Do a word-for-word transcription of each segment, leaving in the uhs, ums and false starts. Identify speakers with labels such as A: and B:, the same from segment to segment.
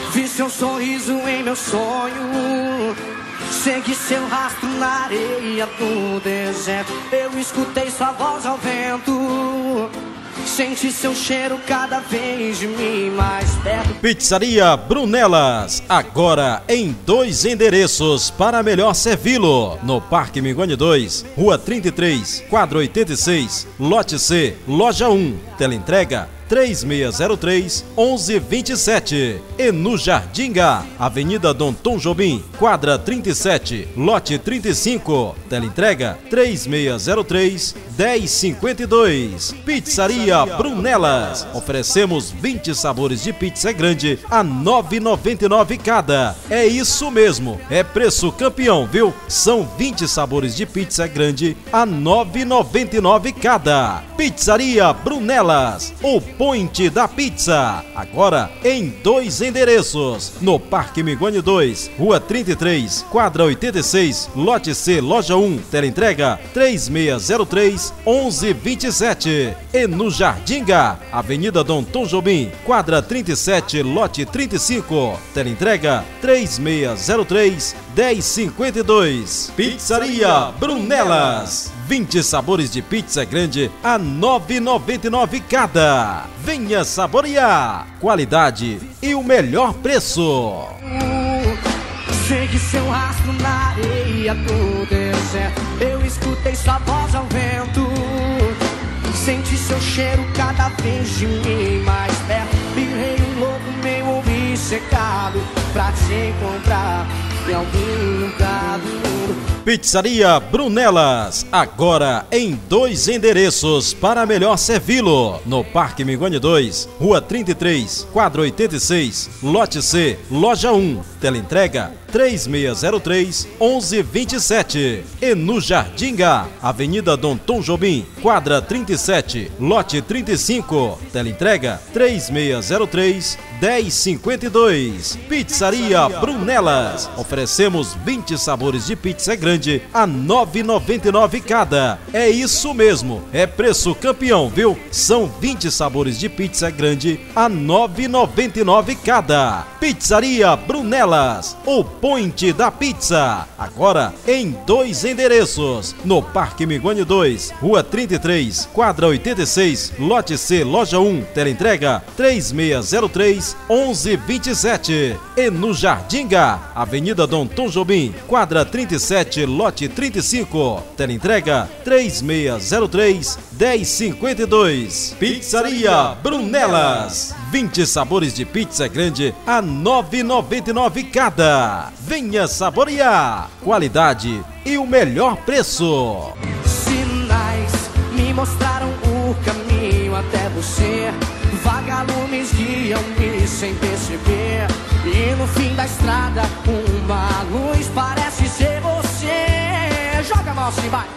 A: Vi seu sorriso em meu sonho, segui seu rastro na areia do deserto. Eu escutei sua voz ao vento, senti seu cheiro cada vez de mim mais perto.
B: Pizzaria Brunelas, agora em dois endereços para melhor servi-lo. No Parque Mingoni dois, Rua trinta e três, quadra oitenta e seis, Lote C, Loja um. Teleentrega três seis zero três, onze vinte e sete. E no Jardim Gá, Avenida Dom Tom Jobim, quadra trinta e sete, lote trinta e cinco. Teleentrega três seis zero três, dez cinquenta e dois. Pizzaria Brunelas. Oferecemos vinte sabores de pizza grande a nove reais e noventa e nove cada. É isso mesmo, é preço campeão, viu? São vinte sabores de pizza grande a nove reais e noventa e nove cada. Pizzaria Brunelas, o point da pizza. Agora em dois endereços. No Parque Mingoni dois, Rua trinta e três, quadra oitenta e seis, Lote C, Loja um. Teleentrega três seis zero três, onze vinte e sete. E no Jardim Gá, Avenida Dom Tom Jobim, quadra trinta e sete, lote trinta e cinco. Teleentrega três seis zero três, dez cinquenta e dois. Pizzaria Brunelas, vinte sabores de pizza grande a nove reais e noventa e nove cada. Venha saborear qualidade e o melhor preço.
A: Segui seu rastro na areia do deserto. Eu escutei sua voz ao vento, senti seu cheiro cada vez de mim mais perto. Virei um louco, meio obcecado pra te encontrar em algum lugar do mundo.
B: Pizzaria Brunelas, agora em dois endereços para melhor servi-lo. No Parque Mingoni dois, Rua trinta e três, quadra oitenta e seis, Lote C, Loja um. Teleentrega três seis zero três, onze vinte e sete. E no Jardim Gá, Avenida Dom Tom Jobim, quadra trinta e sete, lote trinta e cinco. Teleentrega três seis zero três, dez cinquenta e dois. Pizzaria Brunelas. Oferecemos vinte sabores de pizza grande a nove reais e noventa e nove cada. É isso mesmo, é preço campeão, viu? São vinte sabores de pizza grande a nove reais e noventa e nove cada. Pizzaria Brunelas, o point da pizza. Agora em dois endereços. No Parque Mingoni dois, Rua trinta e três, quadra oitenta e seis, Lote C, Loja um. Teleentrega três seis zero três, onze vinte e sete. E no Jardim Gá, Avenida Dom Tom Jobim, quadra trinta e sete, lote trinta e cinco. Teleentrega três seis zero três, dez cinquenta e dois. Pizzaria Brunelas, vinte sabores de pizza grande a nove reais e noventa e nove cada. Venha saborear qualidade e o melhor preço.
A: Sinais me mostraram o caminho até você. Vagalumes guiam-me sem perceber. E no fim da estrada uma luz parece ser você. Joga a mão assim, vai.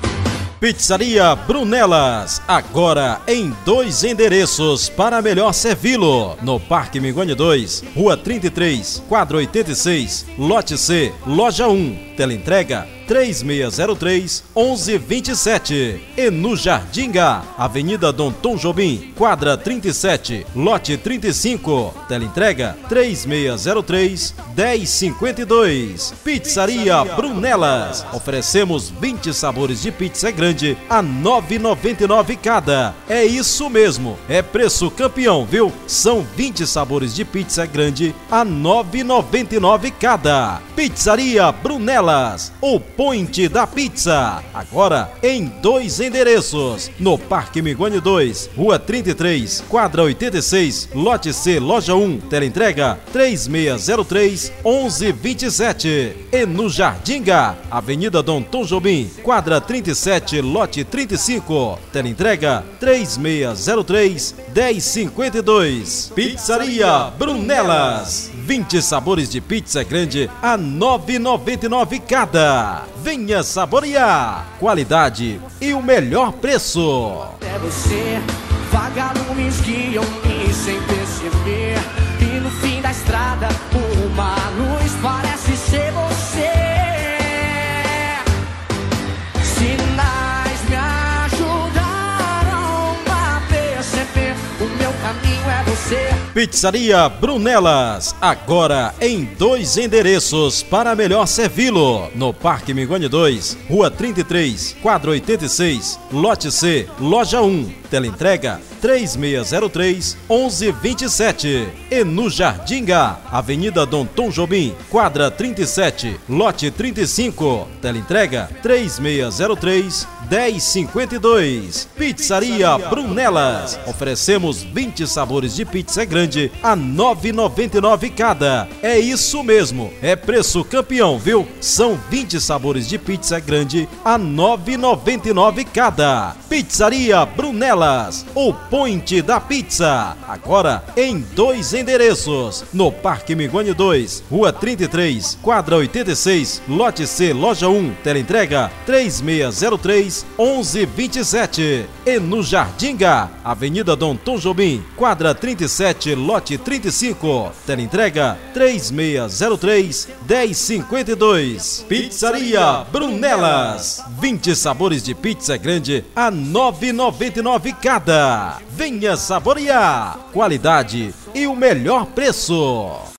B: Pizzaria Brunelas, agora em dois endereços para melhor servi-lo. No Parque Mingoni dois, Rua trinta e três, quadra oitenta e seis, Lote C, Loja um. Teleentrega três seis zero três, onze vinte e sete. E no Jardim Gá, Avenida Dom Tom Jobim, quadra trinta e sete, lote trinta e cinco. Teleentrega três seis zero três, dez cinquenta e dois. Pizzaria Brunelas. Oferecemos vinte sabores de pizza grande a nove reais e noventa e nove cada. É isso mesmo, é preço campeão, viu? São vinte sabores de pizza grande a nove reais e noventa e nove cada. Pizzaria Brunelas, o point da pizza. Agora em dois endereços. No Parque Mingoni dois, Rua trinta e três, quadra oitenta e seis, Lote C, Loja um. Teleentrega três seis zero três, onze vinte e sete. E no Jardim Gá, Avenida Dom Tom Jobim, quadra trinta e sete, lote trinta e cinco. Teleentrega três seis zero três, dez cinquenta e dois. Pizzaria Brunelas, vinte sabores de pizza grande a nove reais e noventa e nove cada. Venha saborear qualidade e o melhor preço.
A: É você, vagalumes guiam-me sem perceber. E no fim da estrada uma luz parece ser você. Sinais me ajudaram a perceber, o meu caminho é você.
B: Pizzaria Brunelas, agora em dois endereços para melhor servi-lo. No Parque Mingoni dois, Rua trinta e três, quadra oitenta e seis, Lote C, Loja um. Teleentrega três seis zero três, onze vinte e sete. E no Jardinga, Avenida Dom Tom Jobim, quadra trinta e sete, Lote trinta e cinco. Teleentrega três seis zero três, dez cinquenta e dois. Pizzaria Brunelas. Oferecemos vinte sabores de pizza grande a nove reais e noventa e nove centavos cada. É isso mesmo, é preço campeão, viu? São vinte sabores de pizza grande a nove reais e noventa e nove centavos cada. Pizzaria Brunelas, o point da pizza. Agora em dois endereços. No Parque Mingoni dois, Rua trinta e três, quadra oitenta e seis, Lote C, Loja um. Teleentrega três seis zero três, onze vinte e sete. E no Jardinga, Avenida Dom Tom Jobim, quadra trinta e sete, Lote trinta e cinco. Teleentrega três seis zero três, dez cinquenta e dois. Pizzaria Brunelas, vinte sabores de pizza grande a nove reais e noventa e nove centavos cada. Venha saborear qualidade e o melhor preço.